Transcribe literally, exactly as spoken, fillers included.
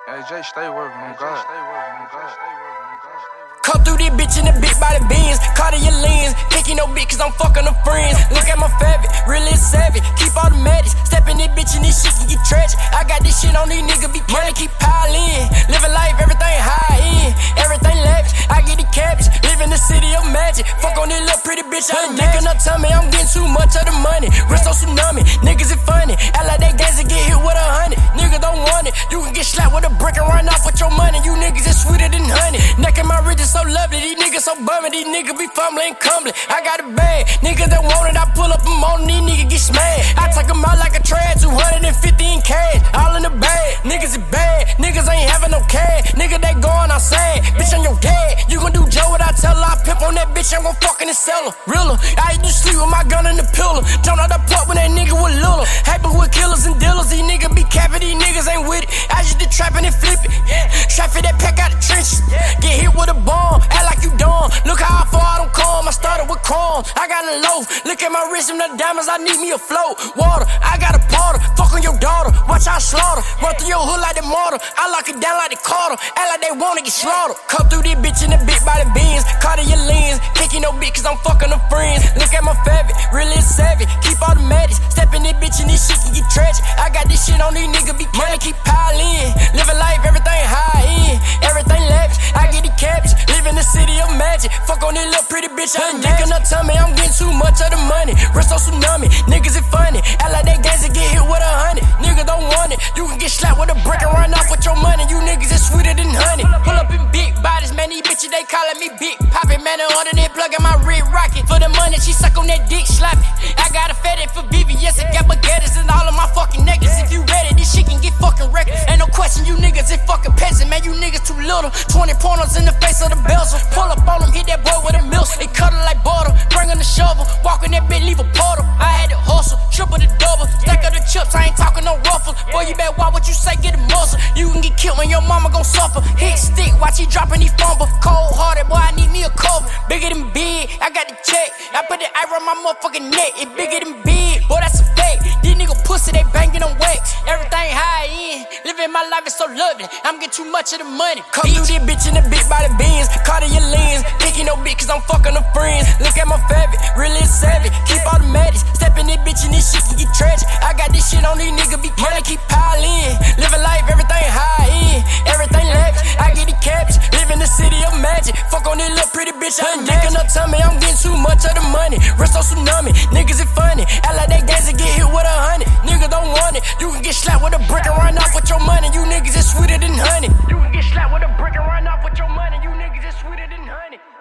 Hey, Jay, stay working on God. Come through this bitch in the big body beans, Cartier lens, picking no bitch cause I'm fucking her friends. Look at my fabric, really savage, keep all the medics, stepping this bitch and this shit can get tragic. I got this shit on these niggas, be money keep piling, living life, everything high end, everything lavish. I get the cabbage, live in the city of magic. Fuck on this little pretty bitch, I'm nigga not tell me I'm getting too much of the money. Wrist on tsunami, niggas is funny, act like they guys that get hit with a hundred. Niggas don't want it, you can get slapped with a brick and run off with your money. You niggas is sweeter than honey, neck in my ridges so lovely, these niggas so bummy, these niggas be fumbling, cumbling. I got a bag, niggas that want it, I pull up them on these niggas get smashed. I take them out like a trash, two hundred fifty in cash, all in the bag. Niggas is bad, niggas ain't having no cash, nigga they going outside, bitch I'm your dad. You gon' do Joe what I tell her, I pimp on that bitch, I'm gon' fucking and sell her. Realer, I used to sleep with my gun in the pillar, jumped out the port when that nigga was little. Hyper with killers and dealers, these niggas be capping, these niggas ain't with it. I used to trap and flip it, trap for that pack out the trenches, get hit with a bomb, act like you dumb. Look how far I don't come, I started with crumbs, I got a loaf, look at my wrist and the diamonds, I need me a float. Water, I got a powder, fuck on your daughter, watch how I slaughter, run through your hood like the mortar, I lock it down like the Carter, act like they wanna get slaughtered. Come through this bitch in the big body beans, Cartier lens, kicking no bitch cause I'm fucking her friends. Look at my fabric, really savage, keep all the medics, stepping this bitch and this shit can get tragic. I got this shit on these niggas, be money keep piling, living life, everything high end, everything lavish. I get the cabbage, live in the city of magic. Fuck on this little pretty bitch, I'm nigga not tell me I'm getting too much of the money. Wrist on tsunami, niggas is funny, act like they guys that get hit with a hundred. Niggas don't want it, you can get slapped with a brick and run off with your money. You niggas is sweeter than honey. Pull up in big bodies, man, these bitches they calling me big poppin', man, they on it, plugging my red rocket. For the money, she suck on that dick sloppy. I got a fed it for B B S, I got baguettes and all of my fucking necklaces. If you ready, this shit can get fucking reckless. Ain't no question, you niggas is fucking peasant, man, you niggas too little. twenty pointers in the face of the bezel. Pull up on them, hit that boy with a milk. They cut it like butter, bring on the shovel. Walk in that bitch, leave a portal. I had to hustle, triple the double. Stack up the chips, I ain't talking no ruffles. Boy, you better watch what you say, get a muscle. You can get killed when your mama gon' suffer. Hit stick, watch he dropping these fumble. Cold hearted, boy, I need me a cover. Bigger than big, I got the check. I put the iron on my motherfucking neck. It bigger than big, boy, that's a fact. These niggas pussy, they banging on wax. Everything high end, living my life is so lovely. I'm getting too much of the money. Come through this bitch in the big body beans, Cartier lens, picking no bitch cause I'm fucking her friends. Look at my fabric, really savage, keep all the medics, stepping this bitch and this shit can get tragic. I got this shit on these niggas, be money keep piling, living life, everything high end, everything lavish. I get the cabbage, live in the city of magic. Fuck on this little pretty bitch, I'm nigga not tell me I'm getting too much of the money. Wrist on tsunami, niggas is funny, act like they guys that get hit with a hundred. Niggas don't want it, you can get slapped with a brick and run off with your money. You niggas is sweeter than honey. You can get slapped with a brick and run off with your money. You niggas is sweeter than honey.